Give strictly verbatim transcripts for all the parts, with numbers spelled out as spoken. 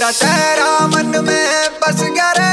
तेरा चेहरा मन में बस गया रे,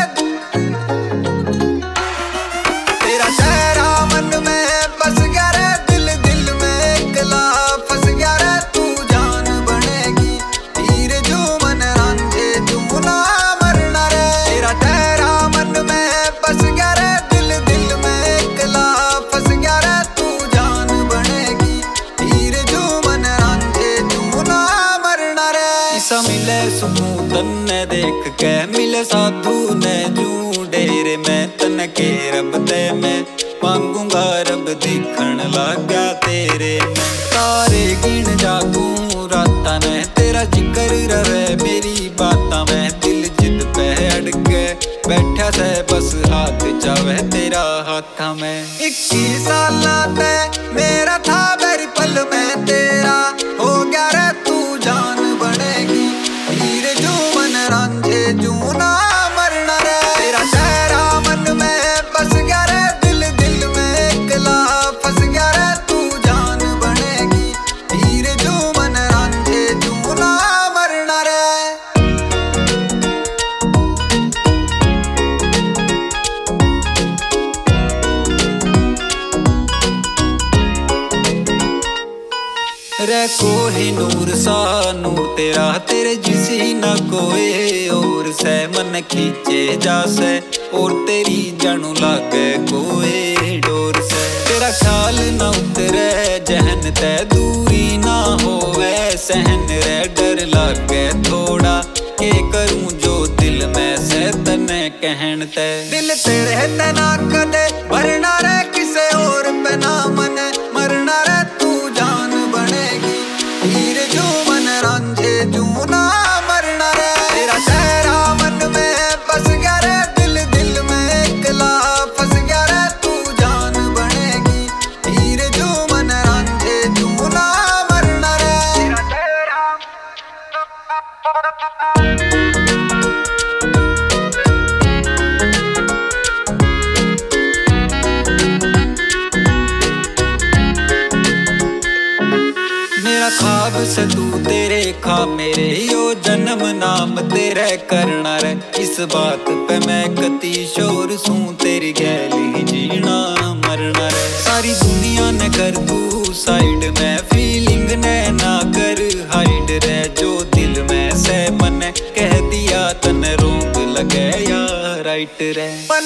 तेरा चेहरा मन में बस गया रे, दिल दिल में एकला फंस गया रे। तू जान बनेगी हीर जू मन रांझे तू ना मरना रे। तेरा चेहरा मन में बस गया रे, दिल दिल में एकला फंस गया रे। तू जान बनेगी हीर जू मन रांझे तू ना मरना रे। ईसा मिले सुमूतन ने देख के मिले साधु ने जू डेरे में तन के रब ते मैं मांगूंगा रब दिखण लगा तेरे में। तारे गिन जागू राता ने तेरा जिक्र रहे मेरी बाता में। दिल जिद पे अड़के बैठा से बस हाथ जावे तेरा हाथ में। इक्कीस साल ते मेरा था बेरी पल में तेरा हो गया रे। तू जान बनेगी हीर जू मन रांझे जू ना मरना रे। तेरा चेहरा मन में बस गया रे, दिल दिल में एकला फंस गया रे। तू जान बनेगी हीर जू मन रांझे जू ना मरना रे। रे कोही नूर सा नूर तेरा तेरे जिसी ना कोई और से मन खींचे जा से और तेरी जानू लागे कोई डोर से। तेरा ख्याल ना उतरे जहन ते दूरी ना होवे सहन रे। डर लागे थोड़ा के करूं जो दिल में से तने कहन ते। दिल तेरे ते ना कदे भरना रे, किसे और पे ना मन मरना रे। तू जान बनेगी हीर जू मन रांझे जू ना मरना रे। तेरा चेहरा मन में बस गया रे, दिल दिल में एकला फंस गया रे। तू जान बनेगी हीर जू मन रांझे जू ना मरना रे। तेरा चेहरा मेरा ख्वाब से तू तेरे ख्वाब मेरे यो जन्म नाम तेरे करना रे। इस बात पे मैं कती शोर सूं तेरी गैल ही जीना मरना रे। सारी दुनिया ने कर तू साइड में फीलिंग ने ना कर हाइड रे। जो दिल में से मन कह दिया तन रोक लगे या राइट रे।